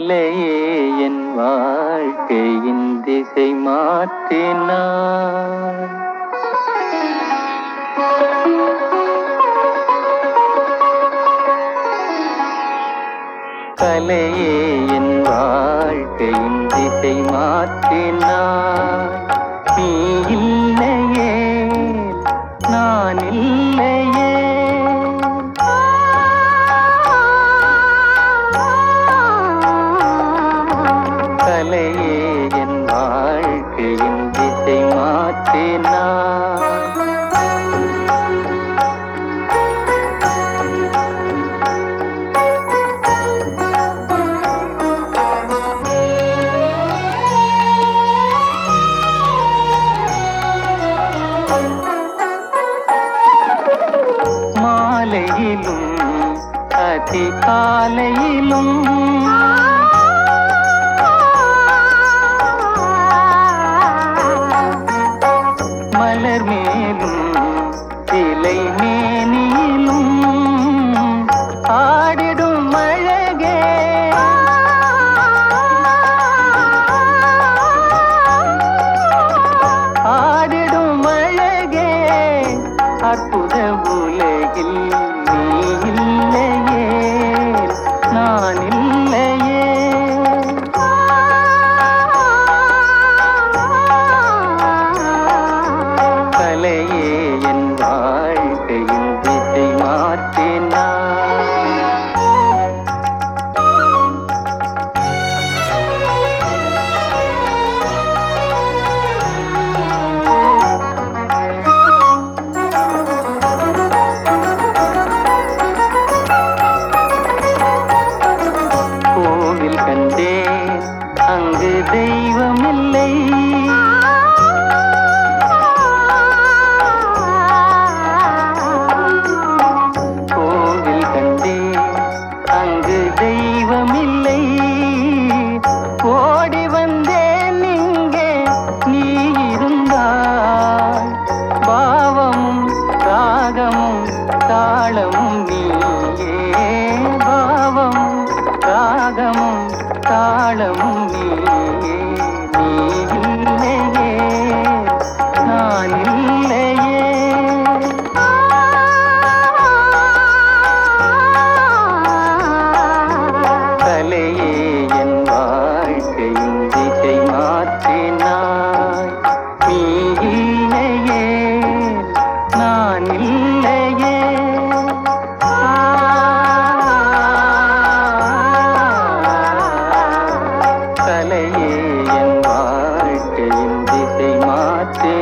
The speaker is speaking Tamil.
கலையே என் வாழ்க்கையின் திசை மாற்றினார். கலையே என் வாழ்க்கையின் திசை மாற்றினார். நீ இல்லையே நான் இல்லையே, கலையே என் வாழ்க்கையின் திசை மாற்றினார். மாலையிலும் அதிகாலையிலும் மலர் மேலும் சிலை மேனியிலும் ஆடிடும் அழகே, ஆடிடும் அழகே, அற்புத உலகில் நீ இல்லையே நான் இல்லையே, கலையே என் வாழ்க்கையின் திசை மாற்றினார். கோவில் கண்டேன் அங்கு தெய்வமில்லை, கோவில் கண்டேன் அங்கு தெய்வமில்லை, ஓடி வந்தேன் இங்கே நீ இருந்தாய், பாவமும் ராகமும் தாளமும் நீயே, பாவமும் ராகமும் தாளமும் நீயே, நீ இல்லையே நான் இல்லையே, கலையே என் வாழ்க்கையின் திசை மாற்றினாய். நீ இல்லையே நான் இல்லையே, கலையே என் வாழ்க்கையின் திசை மாற்றினாய்.